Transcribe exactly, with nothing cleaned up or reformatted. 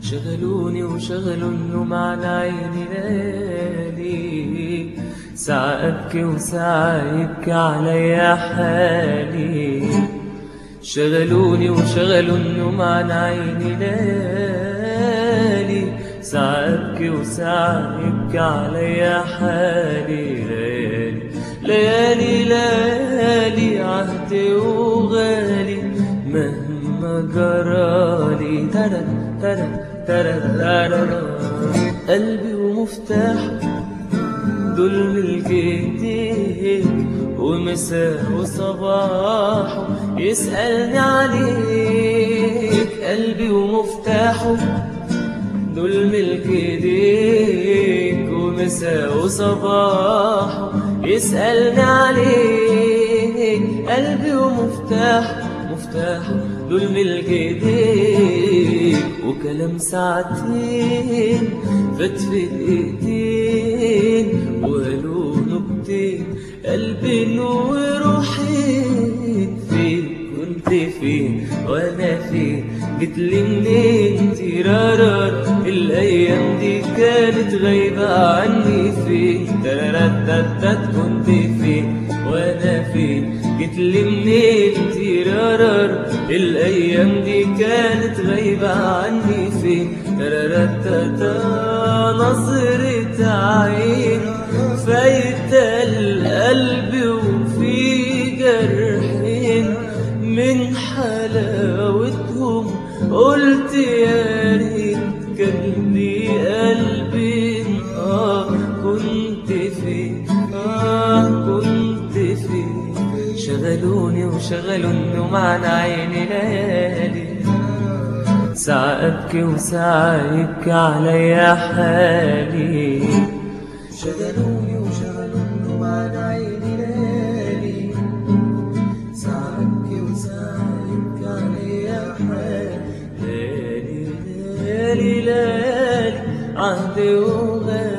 شغلوني وشغلوا النوم عن عيني ليالي، ساعة أبكي وساعة يبكي عليا حالي. شغلوني وشغلوا النوم عن عيني ليالي، ساعة أبكي وساعة يبكي عليا حالي. ليالي ليالي ليالي عهدي وغالي مهما جرالي. ترى ترى ترى ترى قلبي ومفتاحه دول ملك ايديك، ومساء وصباحه يسألني عليك. قلبي ومفتاحه دول ملك ايديك، ومساء وصباحه يسألني عليك. قلبي ومفتاحه مفتاحه دول ملك ايديك، وكلام ساعتين فات في الايدين، وقالوا نكتين قلبي وروحي. فين كنت فين وانا فين؟ جيتلي منين تيرارار؟ الايام دي كانت غايبة عني. فين ترتتت كنت فين وانا فين؟ جيتلي منين تيرارار؟ الايام دي كانت غايبة عني. فين ترتتت نظرة عين فايتة القلب، وفي جرحين من حلاوتهم قلت يا ريت كان لي قلبي. آه كنت فين آه كنت فين؟ شغلوني وشغلوا النوم عن عيني ليالي، ساعة أبكي وساعة يبكي عليا حالي. شغلوني وشغلوا النوم عن عيني ليالي، ساعة أبكي وساعة يبكي عليا حالي. ليالي ليالي ليالي عهدي وغالي